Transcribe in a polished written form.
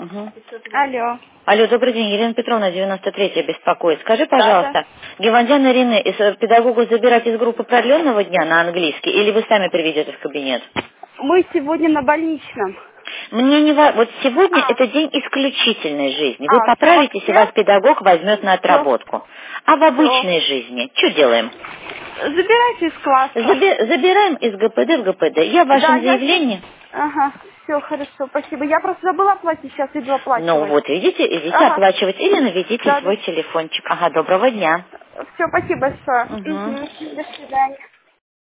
Угу. Алло. Алло, добрый день, Елена Петровна, 93-я беспокоит. Скажи, пожалуйста, Да. Гевандян Ирины, педагогу забирать из группы продленного дня на английский, или вы сами приведете в кабинет? Мы сегодня на больничном. Мне не важно, вот сегодня это день исключительной жизни. Вы Все поправитесь, и вас вообще? педагог возьмет на отработку. А в Все. обычной жизни что делаем? Забирайте из класса. Забираем из ГПД в ГПД. Я в Да, вашем я сейчас... заявлении. Ага, все, хорошо, спасибо. Я просто забыла оплатить, сейчас иду Ну оплачивать. вот, видите, идите Ага. оплачивать или наведите Да, да. свой телефончик. Ага, доброго дня. Все, спасибо большое. Угу. Угу. До свидания.